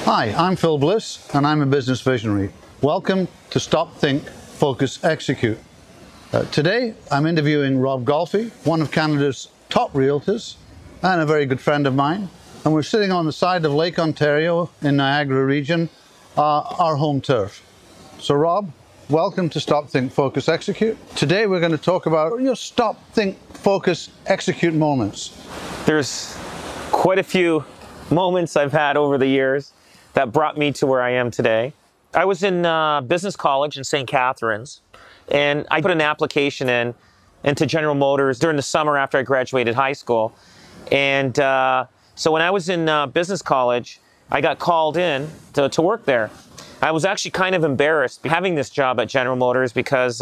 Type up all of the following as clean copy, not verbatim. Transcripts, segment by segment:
Hi, I'm Phil Bliss, and I'm a business visionary. Welcome to Stop, Think, Focus, Execute. Today, I'm interviewing Rob Golfi, one of Canada's top realtors and a very good friend of mine. And we're sitting on the side of Lake Ontario in Niagara region, our home turf. So Rob, welcome to Stop, Think, Focus, Execute. Today, we're going to talk about your Stop, Think, Focus, Execute moments. There's quite a few moments I've had over the years that brought me to where I am today. I was in business college in St. Catharines, and I put an application into General Motors during the summer after I graduated high school. And so when I was in business college, I got called in to work there. I was actually kind of embarrassed having this job at General Motors because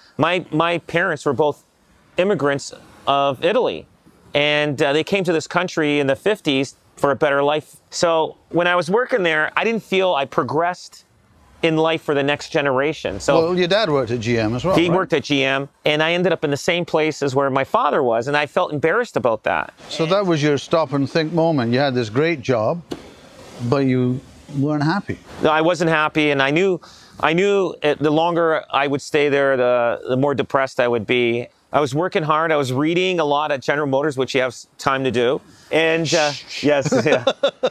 my parents were both immigrants of Italy, and they came to this country in the 50s for a better life. So when I was working there, I didn't feel I progressed in life for the next generation. So well, your dad worked at GM as well, he right? worked at GM, and I ended up in the same place as where my father was, and I felt embarrassed about that. So that was your stop and think moment. You had this great job, but you weren't happy. No, I wasn't happy, and I knew the longer I would stay there, the more depressed I would be. I was working hard. I was reading a lot at General Motors, which you have time to do. And yes, yeah.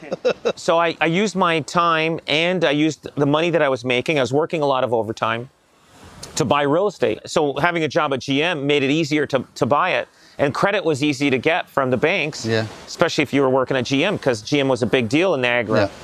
So I used my time and I used the money that I was making. I was working a lot of overtime to buy real estate. So having a job at GM made it easier to buy it. And credit was easy to get from the banks, especially if you were working at GM, because GM was a big deal in Niagara. Yeah.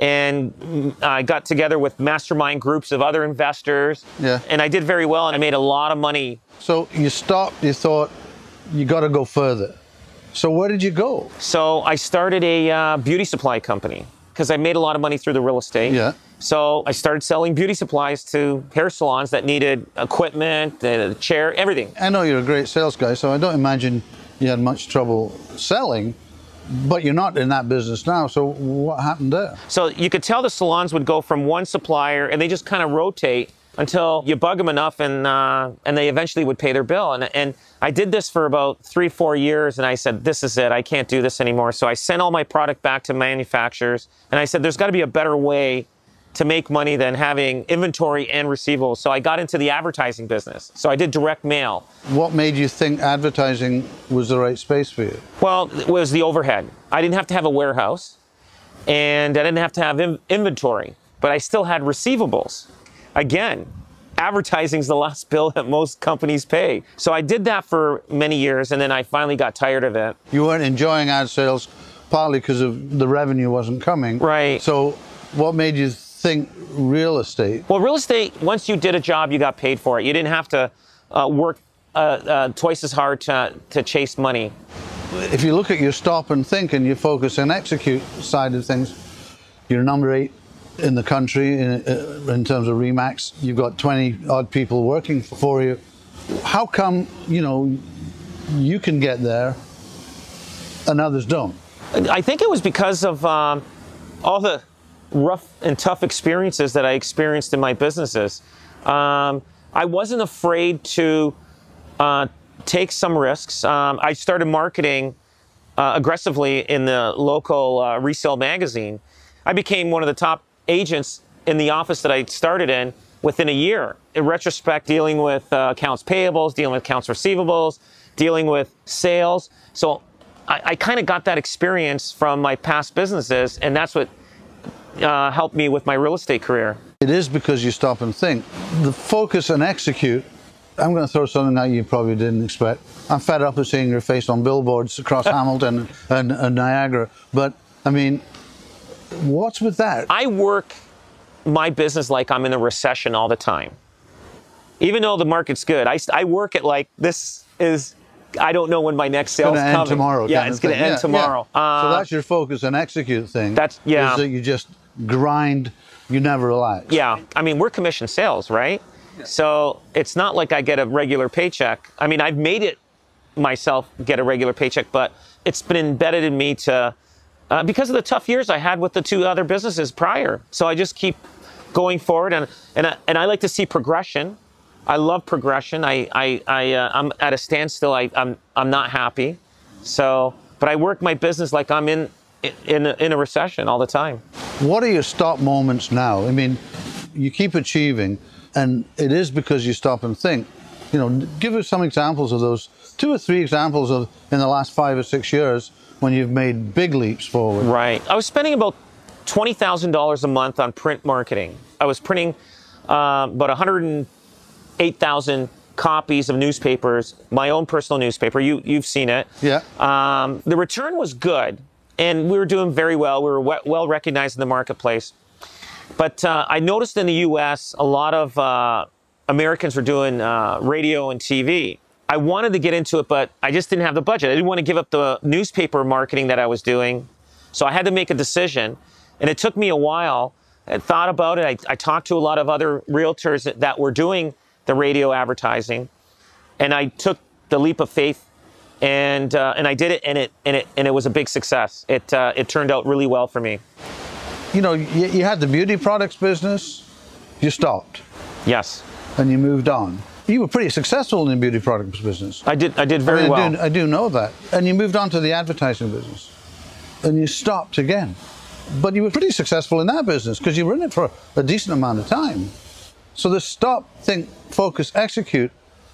And I got together with mastermind groups of other investors. Yeah. And I did very well, and I made a lot of money. So you stopped, you thought, you got to go further. So where did you go? So I started a beauty supply company because I made a lot of money through the real estate. Yeah. So I started selling beauty supplies to hair salons that needed equipment, the chair, everything. I know you're a great sales guy, so I don't imagine you had much trouble selling, but you're not in that business now. So what happened there? So you could tell the salons would go from one supplier and they just kind of rotate until you bug them enough and they eventually would pay their bill. And I did this for about 3-4 years, and I said, this is it, I can't do this anymore. So I sent all my product back to manufacturers, and I said, there's got to be a better way to make money than having inventory and receivables. So I got into the advertising business. So I did direct mail. What made you think advertising was the right space for you? Well, it was the overhead. I didn't have to have a warehouse, and I didn't have to have inventory, but I still had receivables. Again, advertising's the last bill that most companies pay. So I did that for many years, and then I finally got tired of it. You weren't enjoying ad sales, partly because of the revenue wasn't coming. Right. So what made you think real estate? Well, real estate, once you did a job, you got paid for it. You didn't have to work twice as hard to chase money. If you look at your stop and think and you focus and execute side of things, you're number 8 in the country in terms of RE/MAX. You've got 20 odd people working for you. How come, you can get there and others don't? I think it was because of all the rough and tough experiences that I experienced in my businesses. I wasn't afraid to take some risks. I started marketing aggressively in the local resale magazine. I became one of the top agents in the office that I started in within a year. In retrospect, dealing with accounts payables, dealing with accounts receivables, dealing with sales. So I kind of got that experience from my past businesses, and that's what helped me with my real estate career. It is because you stop and think. The focus and execute, I'm going to throw something that you probably didn't expect. I'm fed up of seeing your face on billboards across Hamilton and Niagara, but I mean, what's with that? I work my business like I'm in a recession all the time. Even though the market's good, I work it like this is, I don't know when my next sales coming. End tomorrow. Yeah, it's going to end tomorrow. Yeah. So that's your focus and execute thing. That's, yeah. Is that you just grind, you never relax. Yeah, I mean, we're commission sales, right? Yeah. So it's not like I get a regular paycheck. I mean, I've made it myself get a regular paycheck, but it's been embedded in me to, because of the tough years I had with the 2 other businesses prior. So I just keep going forward, and I like to see progression. I love progression. I'm at a standstill. I'm not happy. So, but I work my business like I'm in in a recession all the time. What are your stop moments now? I mean, you keep achieving, and it is because you stop and think. You know, give us some examples of those, 2 or 3 examples of in the last 5 or 6 years when you've made big leaps forward. Right. I was spending about $20,000 a month on print marketing. I was printing about 108,000 copies of newspapers, my own personal newspaper. You've seen it. Yeah. The return was good, and we were doing very well. We were well recognized in the marketplace. But I noticed in the U.S. a lot of Americans were doing radio and TV. I wanted to get into it, but I just didn't have the budget. I didn't want to give up the newspaper marketing that I was doing. So I had to make a decision. And it took me a while. I thought about it. I talked to a lot of other realtors that were doing the radio advertising. And I took the leap of faith, and I did it, and it was a big success. It turned out really well for me. You know, you had the beauty products business, you stopped. Yes. And you moved on. You were pretty successful in the beauty products business. I did very well. I do know that. And you moved on to the advertising business. And you stopped again. But you were pretty successful in that business because you were in it for a decent amount of time. So the stop, think, focus, execute.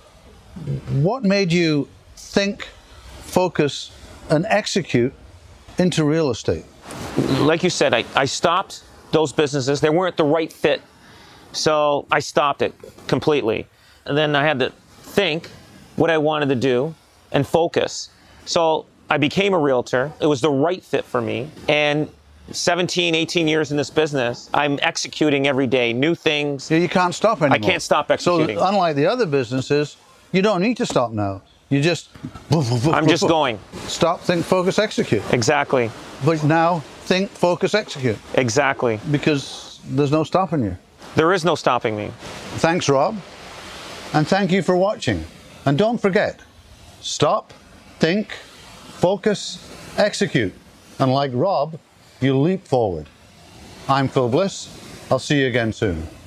What made you think, focus, and execute into real estate? Like you said, I stopped those businesses. They weren't the right fit. So I stopped it completely. And then I had to think what I wanted to do and focus. So I became a realtor. It was the right fit for me. And 17, 18 years in this business, I'm executing every day, new things. Yeah, you can't stop anymore. I can't stop executing. So unlike the other businesses, you don't need to stop now. You just... I'm just going. Stop, think, focus, execute. Exactly. But now, think, focus, execute. Exactly. Because there's no stopping you. There is no stopping me. Thanks, Rob. And thank you for watching. And don't forget, stop, think, focus, execute. And like Rob, you leap forward. I'm Phil Bliss. I'll see you again soon.